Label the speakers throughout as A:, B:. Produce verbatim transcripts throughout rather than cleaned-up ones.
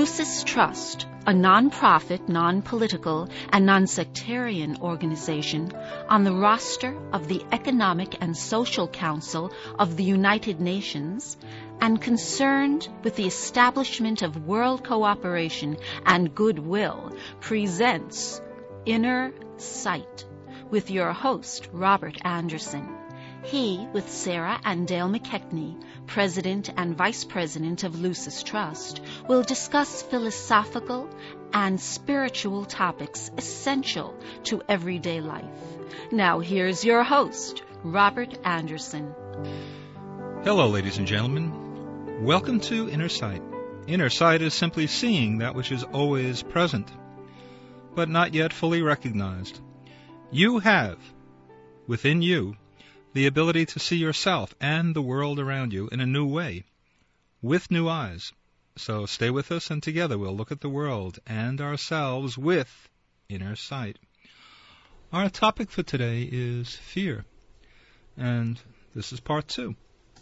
A: Lucis Trust, a non-profit, non-political, and non-sectarian organization on the roster of the Economic and Social Council of the United Nations and concerned with the establishment of world cooperation and goodwill, presents Inner Sight with your host, Robert Anderson. He, with Sarah and Dale McKechnie, President and Vice President of Lucis Trust, will discuss philosophical and spiritual topics essential to everyday life. Now here's your host, Robert Anderson.
B: Hello, ladies and gentlemen. Welcome to Inner Sight. Inner sight is simply seeing that which is always present, but not yet fully recognized. You have, within you, the ability to see yourself and the world around you in a new way, with new eyes. So stay with us, and together we'll look at the world and ourselves with inner sight. Our topic for today is fear, and this is part two.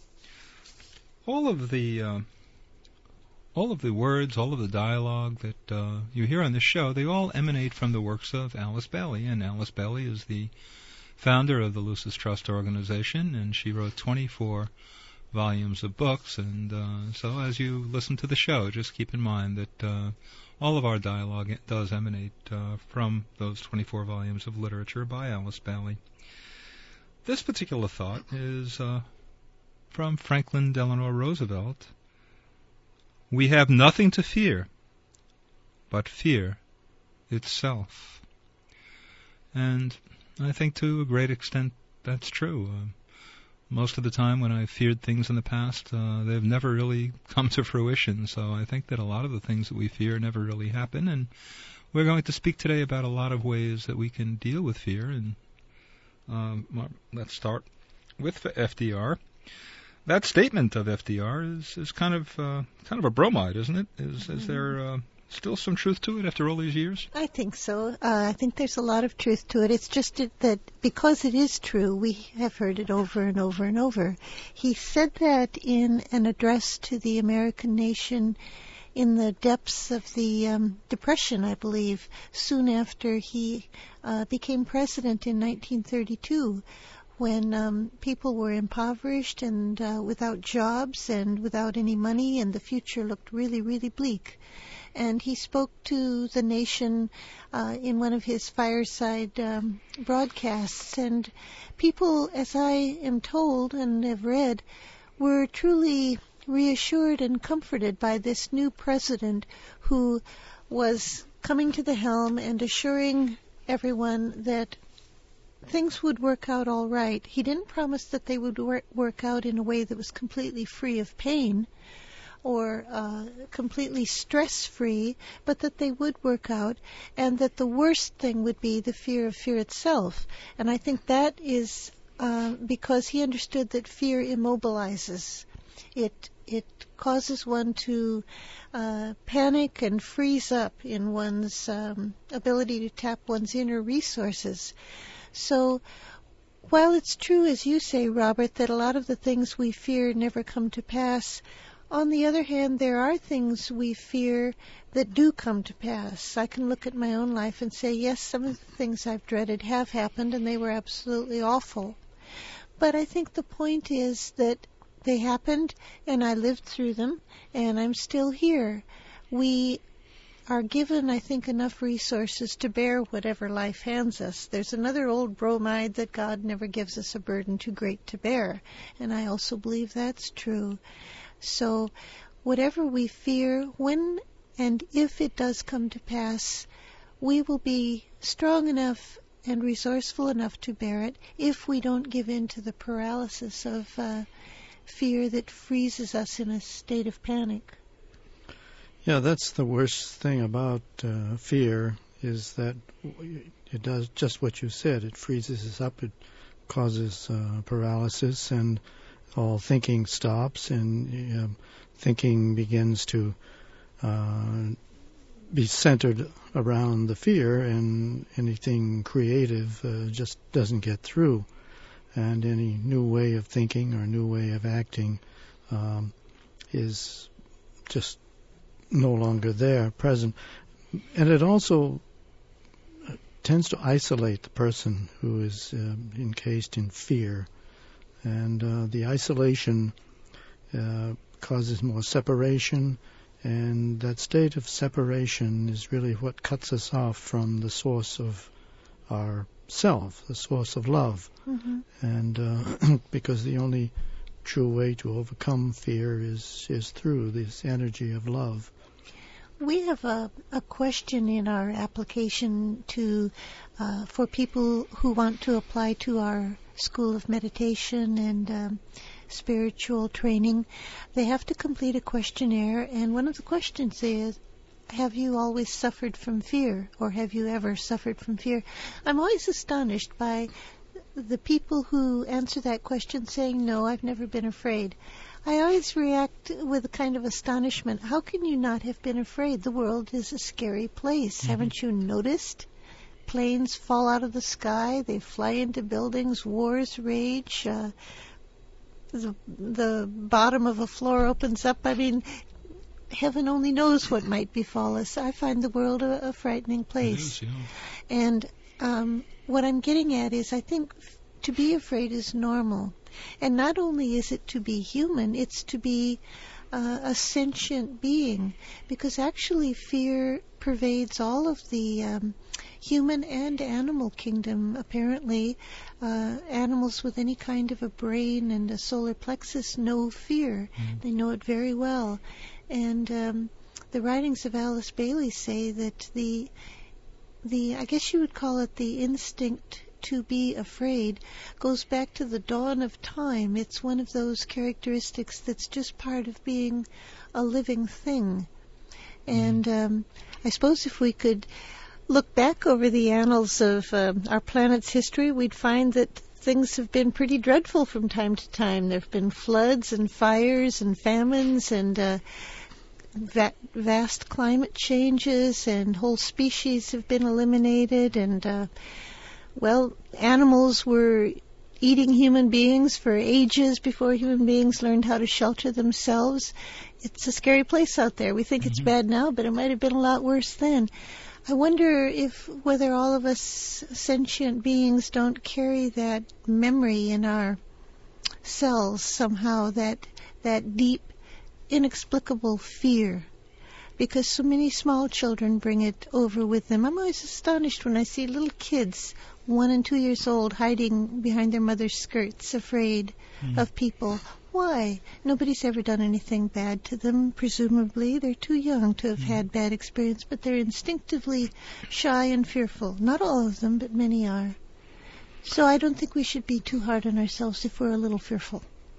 B: All of the uh, all of the words, all of the dialogue that uh, you hear on this show, they all emanate from the works of Alice Bailey, and Alice Bailey is the founder of the Lucis Trust organization, and she wrote twenty-four volumes of books. And uh, so as you listen to the show, just keep in mind that uh, all of our dialogue does emanate uh, from those twenty-four volumes of literature by Alice Bailey. This particular thought is uh, from Franklin Delano Roosevelt. We have nothing to fear but fear itself. And I think to a great extent that's true. Uh, most of the time when I've feared things in the past, uh, they've never really come to fruition. So I think that a lot of the things that we fear never really happen. And we're going to speak today about a lot of ways that we can deal with fear. And um, let's start with F D R. That statement of F D R is, is kind of uh, kind of a bromide, isn't it? Is, is there uh, still some truth to it after all these years?
C: I think so. Uh, I think there's a lot of truth to it. It's just that because it is true, we have heard it over and over and over. He said that in an address to the American nation in the depths of the um, Depression, I believe, soon after he uh, became president in nineteen thirty-two. When um, people were impoverished and uh, without jobs and without any money, and the future looked really, really bleak. And he spoke to the nation uh, in one of his fireside um, broadcasts. And people, as I am told and have read, were truly reassured and comforted by this new president who was coming to the helm and assuring everyone that things would work out all right. He didn't promise that they would work, work out in a way that was completely free of pain or uh, completely stress-free, but that they would work out, and that the worst thing would be the fear of fear itself. And I think that is uh, because he understood that fear immobilizes. It it causes one to uh, panic and freeze up in one's um, ability to tap one's inner resources. So, while it's true, as you say, Robert, that a lot of the things we fear never come to pass, on the other hand, there are things we fear that do come to pass. I can look at my own life and say, yes, some of the things I've dreaded have happened, and they were absolutely awful. But I think the point is that they happened, and I lived through them, and I'm still here. We are given, I think, enough resources to bear whatever life hands us. There's another old bromide that God never gives us a burden too great to bear, and I also believe that's true. So whatever we fear, when and if it does come to pass, we will be strong enough and resourceful enough to bear it if we don't give in to the paralysis of uh, fear that freezes us in a state of panic.
D: Yeah, that's the worst thing about uh, fear, is that it does just what you said. It freezes us up, it causes uh, paralysis, and all thinking stops, and uh, thinking begins to uh, be centered around the fear, and anything creative uh, just doesn't get through. And any new way of thinking or new way of acting um, is just no longer there, present. And it also tends to isolate the person who is um, encased in fear. And uh, the isolation uh, causes more separation, and that state of separation is really what cuts us off from the source of our self, the source of love.
C: Mm-hmm.
D: And uh, because the only true way to overcome fear is, is through this energy of love.
C: We have a, a question in our application to uh, for people who want to apply to our School of Meditation and um, spiritual training. They have to complete a questionnaire, and one of the questions is, have you always suffered from fear, or have you ever suffered from fear? I'm always astonished by the people who answer that question saying, no, I've never been afraid. I always react with a kind of astonishment. How can you not have been afraid? The world is a scary place. Mm-hmm. Haven't you noticed? Planes fall out of the sky. They fly into buildings. Wars rage. Uh, the, the bottom of a floor opens up. I mean, heaven only knows what might befall us. I find the world a, a frightening place.
B: It is, yeah.
C: And um, what I'm getting at is I think to be afraid is normal. And not only is it to be human, it's to be uh, a sentient being, because actually fear pervades all of the um, human and animal kingdom, apparently. Uh, animals with any kind of a brain and a solar plexus know fear. Mm. They know it very well. And um, the writings of Alice Bailey say that the, the I guess you would call it the instinct to be afraid, goes back to the dawn of time. It's one of those characteristics that's just part of being a living thing. And um, I suppose if we could look back over the annals of uh, our planet's history, we'd find that things have been pretty dreadful from time to time. There have been floods and fires and famines and uh, va- vast climate changes, and whole species have been eliminated, and uh, well, animals were eating human beings for ages before human beings learned how to shelter themselves. It's a scary place out there. We think mm-hmm. it's bad now, but it might have been a lot worse then. I wonder if whether all of us sentient beings don't carry that memory in our cells somehow, that that deep, inexplicable fear. Because so many small children bring it over with them. I'm always astonished when I see little kids, one and two years old, hiding behind their mother's skirts, afraid mm. of people. Why? Nobody's ever done anything bad to them, presumably. They're too young to have mm. had bad experience, but they're instinctively shy and fearful. Not all of them, but many are. So I don't think we should be too hard on ourselves if we're a little fearful.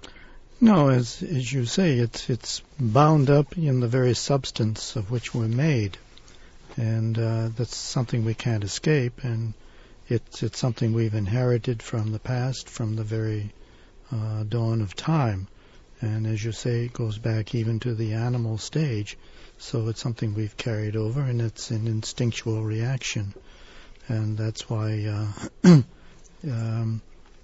D: No, as as you say, it's it's bound up in the very substance of which we're made, and uh, that's something we can't escape, and it's it's something we've inherited from the past, from the very uh, dawn of time, and as you say, it goes back even to the animal stage, so it's something we've carried over, and it's an instinctual reaction, and that's why. Uh, um,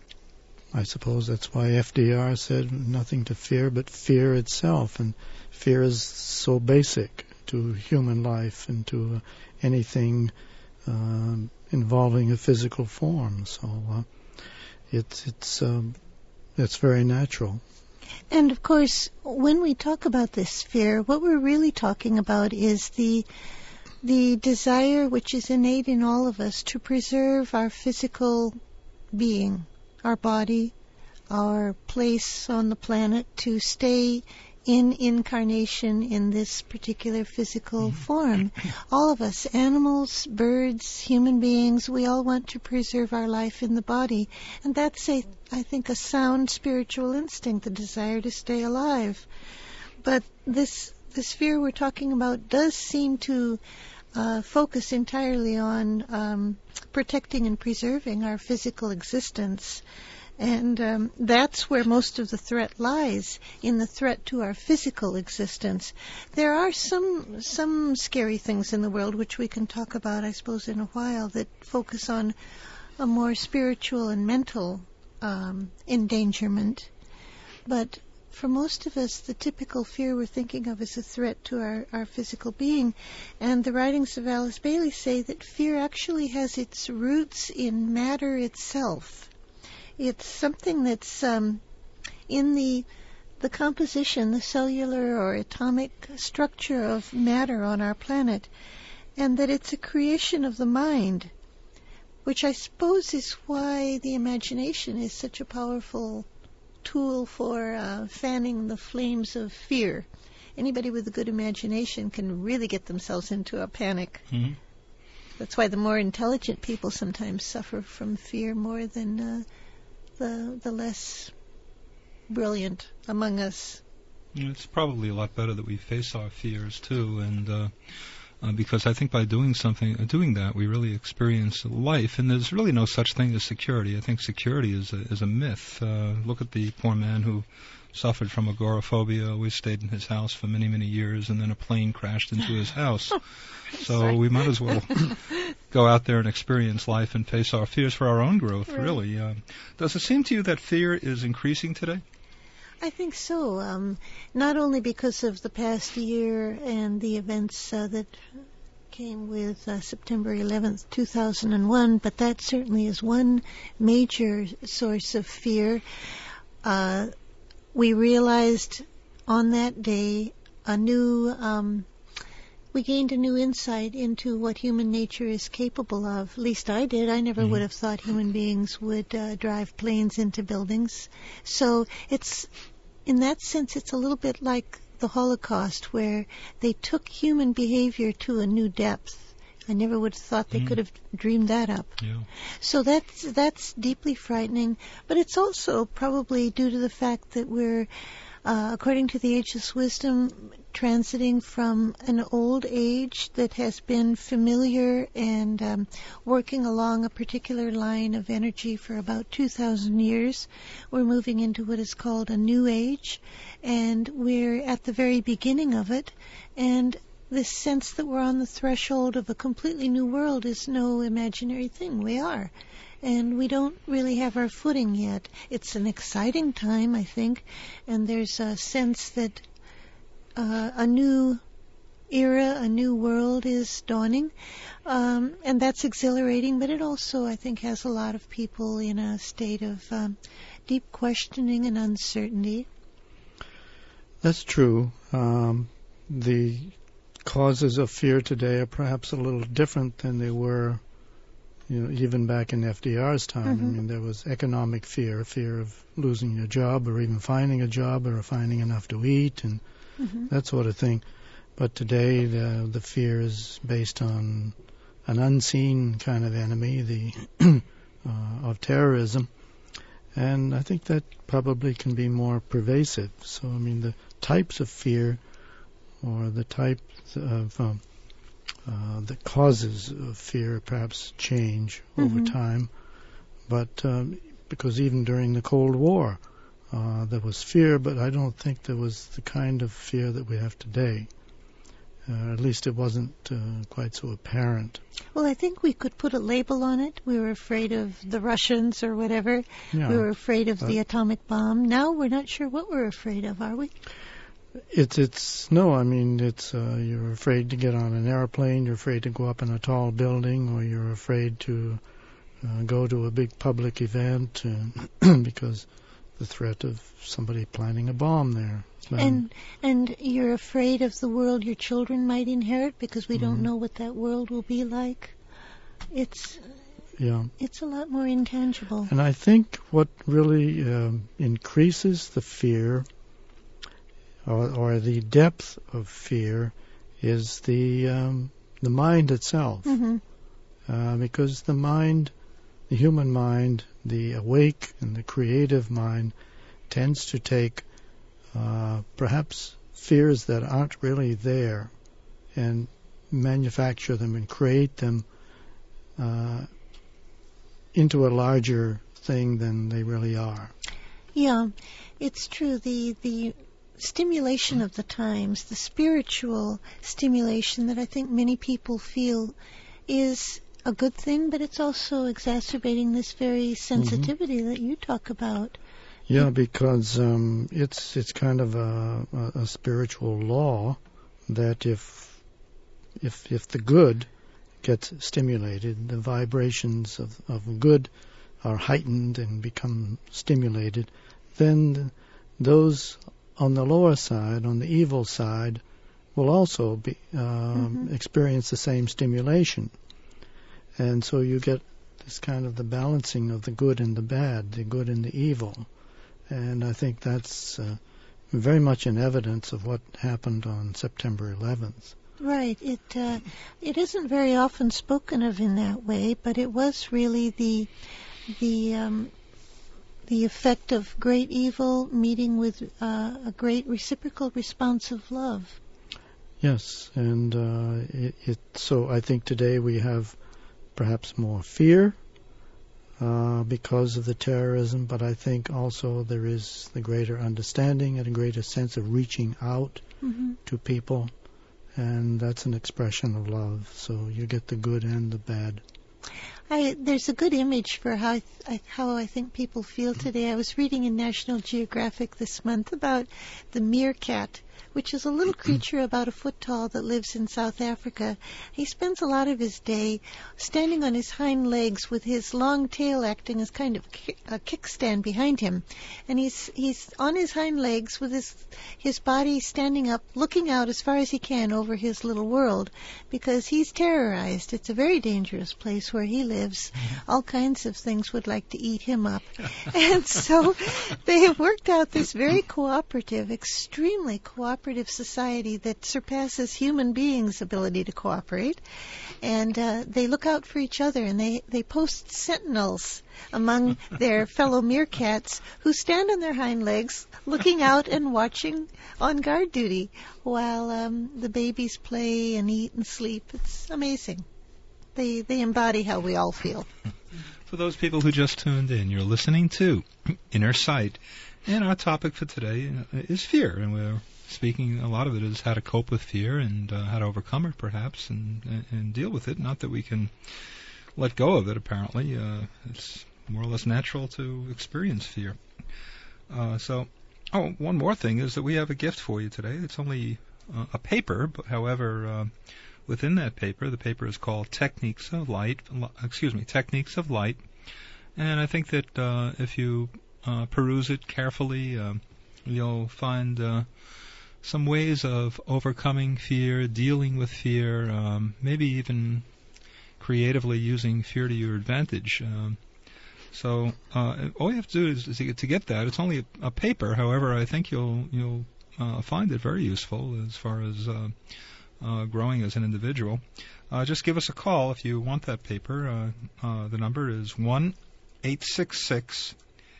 D: I suppose that's why F D R said nothing to fear but fear itself, and fear is so basic to human life and to uh, anything uh, involving a physical form. So uh, it's it's um, it's very natural.
C: And of course, when we talk about this fear, what we're really talking about is the the desire which is innate in all of us to preserve our physical being, our body, our place on the planet, to stay in incarnation in this particular physical form. All of us, animals, birds, human beings, we all want to preserve our life in the body. And that's, a, I think, a sound spiritual instinct, the desire to stay alive. But this, this fear we're talking about does seem to Uh, focus entirely on um, protecting and preserving our physical existence. And um, that's where most of the threat lies, in the threat to our physical existence. There are some some scary things in the world which we can talk about, I suppose, in a while, that focus on a more spiritual and mental um, endangerment. But for most of us, the typical fear we're thinking of is a threat to our, our physical being. And the writings of Alice Bailey say that fear actually has its roots in matter itself. It's something that's um, in the the composition, the cellular or atomic structure of matter on our planet, and that it's a creation of the mind, which I suppose is why the imagination is such a powerful tool for uh, fanning the flames of fear. Anybody with a good imagination can really get themselves into a panic.
B: Mm-hmm.
C: That's why the more intelligent people sometimes suffer from fear more than uh, the the less brilliant among us.
B: It's probably a lot better that we face our fears too, and uh, uh, because I think by doing something, uh, doing that, we really experience life. And there's really no such thing as security. I think security is a, is a myth. Uh, look at the poor man who suffered from agoraphobia, always stayed in his house for many, many years, and then a plane crashed into his house. So
C: Sorry.
B: we might as well go out there and experience life and face our fears for our own growth,
C: Right.
B: really. Uh, does it seem to you that fear is increasing today?
C: I think so. Um, not only because of the past year and the events uh, that came with uh, September eleventh, two thousand one, but that certainly is one major source of fear. Uh, we realized on that day a new, um, we gained a new insight into what human nature is capable of. At least I did. I never
B: Mm-hmm.
C: would have thought human beings would uh, drive planes into buildings. So it's, in that sense, it's a little bit like the Holocaust, where they took human behavior to a new depth. I never would have thought they
B: Mm.
C: could have dreamed that up.
B: Yeah.
C: So that's that's deeply frightening, but it's also probably due to the fact that we're, uh, according to the Ageless Wisdom, transiting from an old age that has been familiar and um, working along a particular line of energy for about two thousand years. We're moving into what is called a new age, and we're at the very beginning of it, and this sense that we're on the threshold of a completely new world is no imaginary thing. We are. And we don't really have our footing yet. It's an exciting time, I think, and there's a sense that uh, a new era, a new world is dawning, um, and that's exhilarating, but it also, I think, has a lot of people in a state of um, deep questioning and uncertainty.
D: That's true. Um, the causes of fear today are perhaps a little different than they were, you know, even back in F D R's time.
C: Mm-hmm.
D: I mean, there was economic fear, fear of losing your job or even finding a job or finding enough to eat and
C: Mm-hmm.
D: that sort of thing. But today the the fear is based on an unseen kind of enemy, the uh, of terrorism, and I think that probably can be more pervasive. So I mean, the types of fear or the types of um, uh, the causes of fear perhaps change over
C: Mm-hmm.
D: time, but um, because even during the Cold War uh, there was fear, but I don't think there was the kind of fear that we have today. Uh, at least it wasn't uh, quite so apparent.
C: Well, I think we could put a label on it. We were afraid of the Russians or whatever.
D: Yeah.
C: We were afraid of
D: Uh,
C: the atomic bomb. Now we're not sure what we're afraid of, are we?
D: It's it's no, I mean it's uh, you're afraid to get on an airplane, you're afraid to go up in a tall building, or you're afraid to uh, go to a big public event uh, because the threat of somebody planting a bomb there. Um,
C: And and you're afraid of the world your children might inherit because we don't
D: Mhm.
C: know what that world will be like. It's
D: yeah,
C: it's a lot more intangible.
D: and I think what really um, increases the fear or, or the depth of fear is the um, the mind itself.
C: Mm-hmm.
D: Uh, because the mind, the human mind, the awake and the creative mind tends to take uh, perhaps fears that aren't really there and manufacture them and create them uh, into a larger thing than they really are.
C: Yeah, it's true. The the stimulation of the times, the spiritual stimulation that I think many people feel is a good thing, but it's also exacerbating this very sensitivity that you talk about.
D: Yeah, because um, it's it's kind of a, a, a spiritual law that if if if the good gets stimulated, the vibrations of, of good are heightened and become stimulated, then those on the lower side, on the evil side, will also be um, mm-hmm. experience the same stimulation. And so you get this kind of the balancing of the good and the bad, the good and the evil. And I think that's uh, very much in evidence of what happened on September eleventh.
C: Right. It uh, it isn't very often spoken of in that way, but it was really the the um, the effect of great evil meeting with uh, a great reciprocal response of love.
D: Yes, and uh, it, it so I think today we have perhaps more fear uh, because of the terrorism, but I think also there is the greater understanding and a greater sense of reaching out mm-hmm. to people, and that's an expression of love. So you get the good and the bad.
C: I, there's a good image for how I, th- how I think people feel today. I was reading in National Geographic this month about the meerkat, which is a little creature about a foot tall that lives in South Africa. He spends a lot of his day standing on his hind legs with his long tail acting as kind of a kickstand behind him. And he's he's on his hind legs with his his body standing up, looking out as far as he can over his little world, because he's terrorized. It's a very dangerous place where he lives. All kinds of things would like to eat him up. And so they have worked out this very cooperative, extremely cooperative society that surpasses human beings' ability to cooperate, and uh, they look out for each other, and they, they post sentinels among their fellow meerkats who stand on their hind legs looking out and watching on guard duty while um, the babies play and eat and sleep. It's amazing. They, they embody how we all feel.
B: For those people who just tuned in, you're listening to Inner Sight, and our topic for today is fear, and we're speaking, a lot of it is how to cope with fear and uh, how to overcome it, perhaps, and, and, and deal with it. Not that we can let go of it, apparently. Uh, it's more or less natural to experience fear. Uh, so, oh, one more thing is that we have a gift for you today. It's only uh, a paper, but however, uh, within that paper, the paper is called Techniques of Light, excuse me, Techniques of Light. And I think that uh, if you uh, peruse it carefully, uh, you'll find uh, some ways of overcoming fear, dealing with fear, um, maybe even creatively using fear to your advantage. Um, so uh, all you have to do is, is to, get, to get that. It's only a, a paper. However, I think you'll you'll uh, find it very useful as far as uh, uh, growing as an individual. Uh, just give us a call if you want that paper. Uh, uh, the number is one eight six six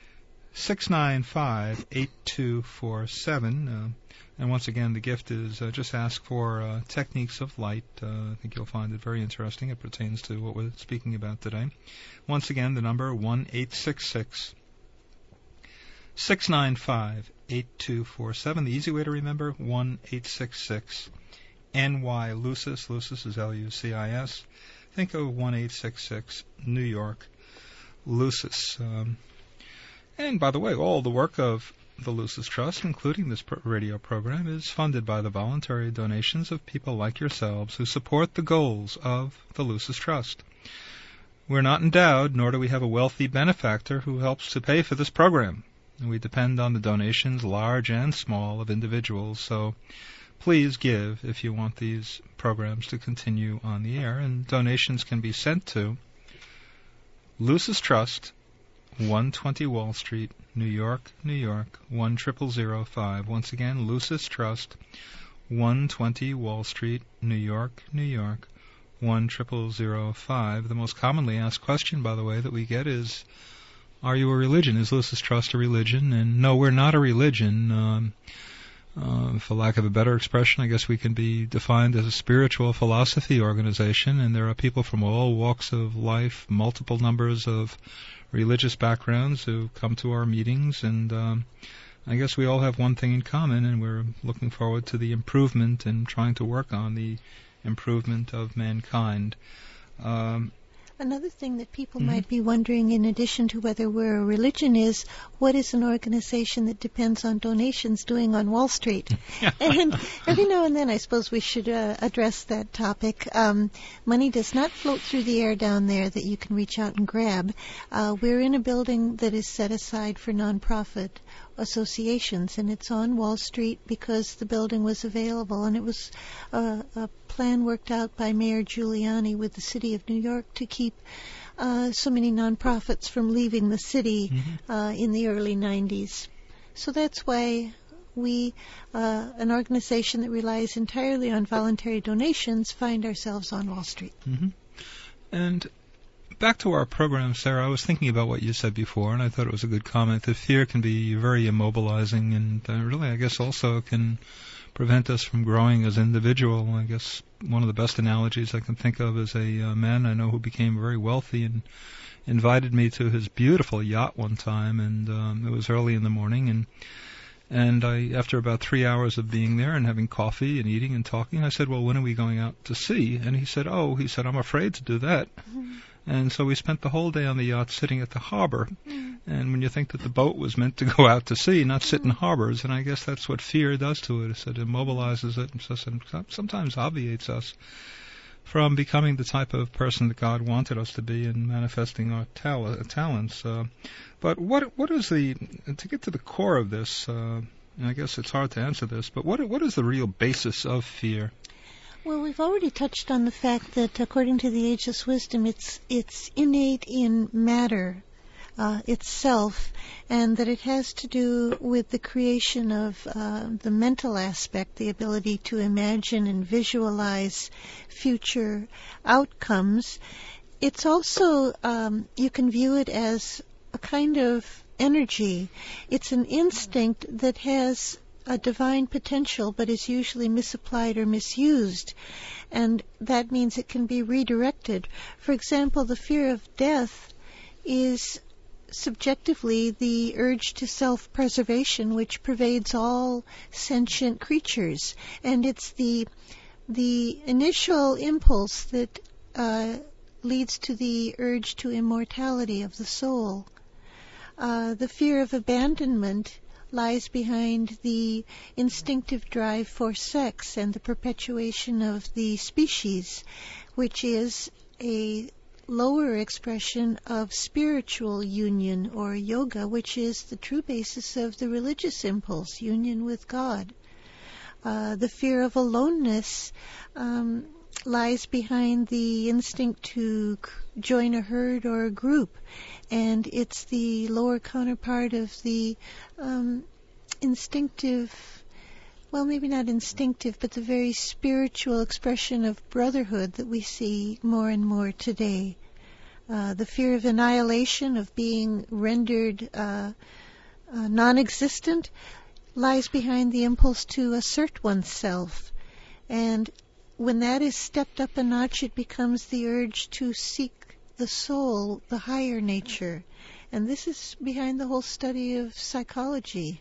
B: six nine five eight two four seven. Uh, And once again, the gift is uh, just ask for uh, Techniques of Light. Uh, I think you'll find it very interesting. It pertains to what we're speaking about today. Once again, the number one eight six six six nine five eight two four seven. The easy way to remember, one eight six six N Y Lucis. Lucis is L U C I S. Think of one eight six six New York Lucis. Um, and by the way, all the work of the Lucis Trust, including this pro- radio program, is funded by the voluntary donations of people like yourselves who support the goals of the Lucis Trust. We're not endowed, nor do we have a wealthy benefactor who helps to pay for this program. We depend on the donations, large and small, of individuals, so please give if you want these programs to continue on the air, and donations can be sent to Lucis Trust, one twenty Wall Street, New York, New York, one zero zero zero five. Once again, Lucis Trust, one twenty Wall Street, New York, New York, one zero zero zero five. The most commonly asked question, by the way, that we get is, are you a religion? Is Lucis Trust a religion? And no, we're not a religion. Um, uh, for lack of a better expression, I guess we can be defined as a spiritual philosophy organization, and there are people from all walks of life, multiple numbers of religious backgrounds who come to our meetings, and um, I guess we all have one thing in common, and we're looking forward to the improvement and trying to work on the improvement of mankind. Um,
C: Another thing that people
B: Mm-hmm.
C: might be wondering, in addition to whether we're a religion, is what is an organization that depends on donations doing on Wall Street? And every now and then I suppose we should uh, address that topic. Um, money does not float through the air down there that you can reach out and grab. Uh, we're in a building that is set aside for nonprofit associations, and it's on Wall Street because the building was available, and it was uh, a plan worked out by Mayor Giuliani with the city of New York to keep uh, so many nonprofits from leaving the city
B: Mm-hmm.
C: uh, in the early nineties. So that's why we, uh, an organization that relies entirely on voluntary donations, find ourselves on Wall Street.
B: Mm-hmm. And back to our program, Sarah, I was thinking about what you said before, and I thought it was a good comment that fear can be very immobilizing, and uh, really, I guess, also can prevent us from growing as individual. I guess one of the best analogies I can think of is a uh, man I know who became very wealthy and invited me to his beautiful yacht one time, and um, it was early in the morning, and and I, after about three hours of being there and having coffee and eating and talking, I said, well, when are we going out to sea? And he said, oh, he said, I'm afraid to do that.
C: Mm-hmm.
B: And so we spent the whole day on the yacht sitting at the harbor. Mm. And when you think that the boat was meant to go out to sea, not sit in harbors, and I guess that's what fear does to it, is that it immobilizes it and sometimes obviates us from becoming the type of person that God wanted us to be and manifesting our tal- talents. Uh, but what what is the, to get to the core of this, uh, and I guess it's hard to answer this, but what what is the real basis of fear?
C: Well, we've already touched on the fact that, according to the Ageless Wisdom, it's it's innate in matter uh, itself, and that it has to do with the creation of uh, the mental aspect, the ability to imagine and visualize future outcomes. It's also, um, you can view it as a kind of energy. It's an instinct that has a divine potential, but is usually misapplied or misused, and that means it can be redirected. For example, the fear of death is subjectively the urge to self-preservation, which pervades all sentient creatures, and it's the the initial impulse that uh, leads to the urge to immortality of the soul. Uh, the fear of abandonment lies behind the instinctive drive for sex and the perpetuation of the species, which is a lower expression of spiritual union or yoga, which is the true basis of the religious impulse, union with God. Uh, the fear of aloneness um, lies behind the instinct to join a herd or a group, and it's the lower counterpart of the um, instinctive, well, maybe not instinctive, but the very spiritual expression of brotherhood that we see more and more today. Uh, the fear of annihilation, of being rendered uh, uh, non-existent, lies behind the impulse to assert oneself. And when that is stepped up a notch, it becomes the urge to seek the soul, the higher nature. And this is behind the whole study of psychology.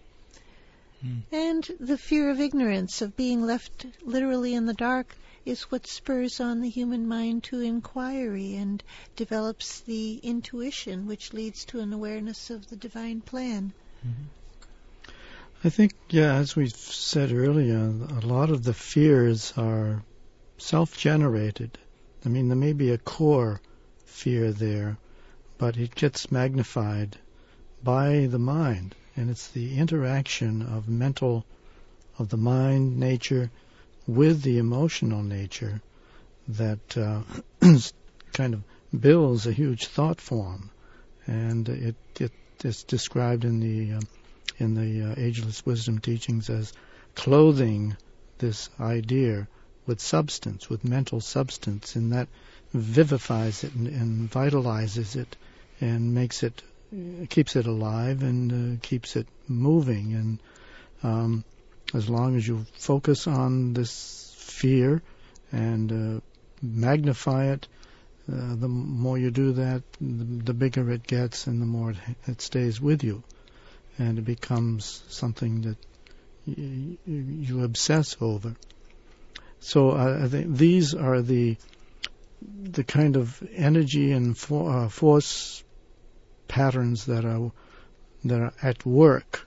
C: Mm. And the fear of ignorance, of being left literally in the dark, is what spurs on the human mind to inquiry and develops the intuition, which leads to an awareness of the divine plan.
D: Mm-hmm. I think, yeah, as we said earlier, a lot of the fears are self-generated. I mean, there may be a core fear there, but it gets magnified by the mind, and it's the interaction of mental, of the mind nature with the emotional nature that uh, kind of builds a huge thought form, and it it is described in the uh, in the uh, Ageless Wisdom teachings as clothing this idea with substance, with mental substance, and that vivifies it and, and vitalizes it and makes it, uh, keeps it alive and uh, keeps it moving. And um, as long as you focus on this fear and uh, magnify it, uh, the more you do that, the, the bigger it gets and the more it, it stays with you. And it becomes something that y- you obsess over. So uh, I think these are the the kind of energy and for, uh, force patterns that are that are at work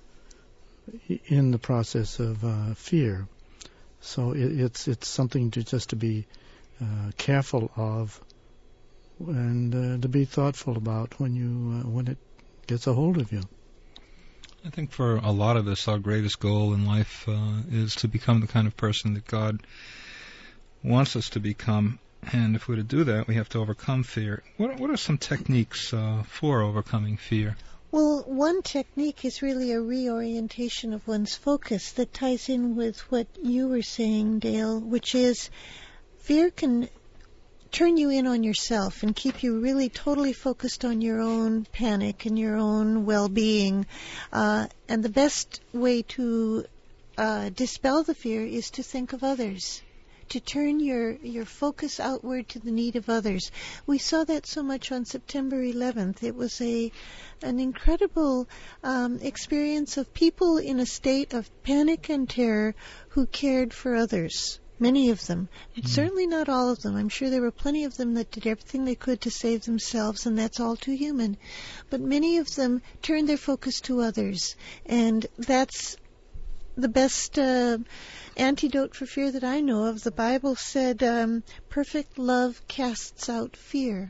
D: in the process of uh, fear. So it, it's it's something to just to be uh, careful of and uh, to be thoughtful about when you uh, when it gets a hold of you.
B: I think for a lot of us, our greatest goal in life uh, is to become the kind of person that God wants us to become. And if we're to do that, we have to overcome fear. What, what are some techniques uh, for overcoming fear?
C: Well, one technique is really a reorientation of one's focus that ties in with what you were saying, Dale, which is fear can turn you in on yourself and keep you really totally focused on your own panic and your own well-being. Uh, and the best way to uh, dispel the fear is to think of others, to turn your, your focus outward to the need of others. We saw that so much on September eleventh. It was a an incredible um, experience of people in a state of panic and terror who cared for others. Many of them. Mm. Certainly not all of them. I'm sure there were plenty of them that did everything they could to save themselves, and that's all too human. But many of them turned their focus to others, and that's the best uh, antidote for fear that I know of. The Bible said, um, perfect love casts out fear.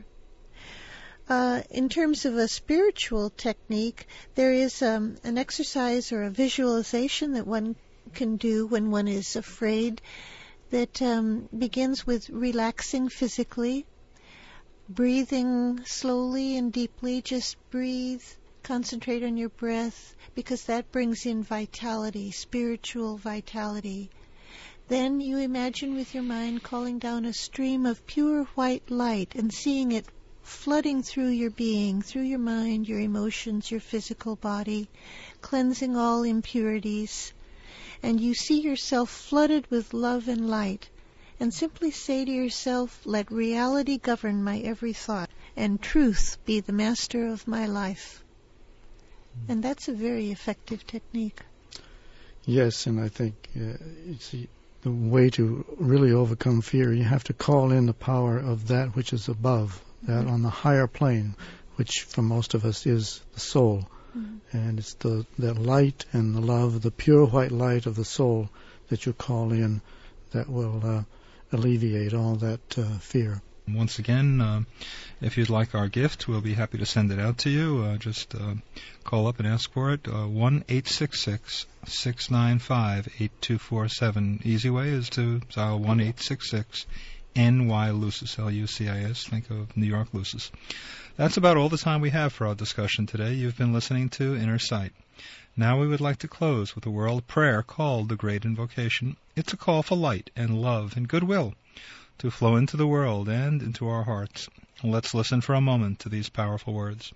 C: Uh, in terms of a spiritual technique, there is um, an exercise or a visualization that one can do when one is afraid that um, begins with relaxing physically, breathing slowly and deeply. Just breathe, concentrate on your breath, because that brings in vitality, spiritual vitality. Then you imagine with your mind calling down a stream of pure white light and seeing it flooding through your being, through your mind, your emotions, your physical body, cleansing all impurities. And you see yourself flooded with love and light, and simply say to yourself, let reality govern my every thought, and truth be the master of my life. And that's a very effective technique.
D: Yes, and I think uh, it's the, the way to really overcome fear. You have to call in the power of that which is above, that mm-hmm. on the higher plane, which for most of us is the soul. Mm-hmm. And it's the that light and the love, the pure white light of the soul that you call in, that will uh, alleviate all that uh, fear.
B: Once again, uh, if you'd like our gift, we'll be happy to send it out to you. Uh, just uh, call up and ask for it. Uh, one eight six six, six nine five, eight two four seven. Easy way is to dial one eight six six N Y Lucis, L U C I S. Think of New York Lucis. That's about all the time we have for our discussion today. You've been listening to Inner Sight. Now we would like to close with a world prayer called the Great Invocation. It's a call for light and love and goodwill to flow into the world and into our hearts. Let's listen for a moment to these powerful words.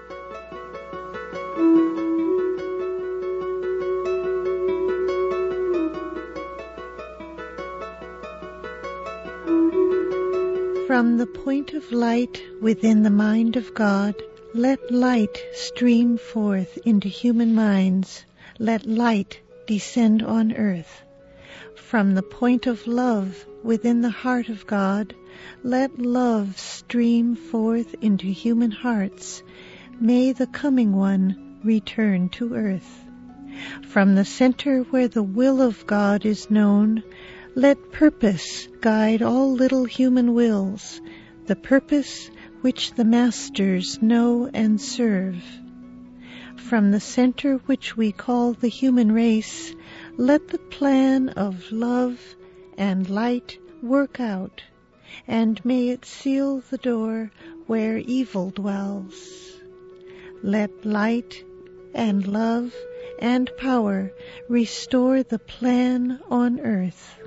C: From the point of light within the mind of God, let light stream forth into human minds. Let light descend on earth. From the point of love within the heart of God, let love stream forth into human hearts. May the coming one return to earth. From the center where the will of God is known, let purpose guide all little human wills, the purpose which the masters know and serve. From the center which we call the human race, let the plan of love and light work out, and may it seal the door where evil dwells. Let light and love and power restore the plan on earth.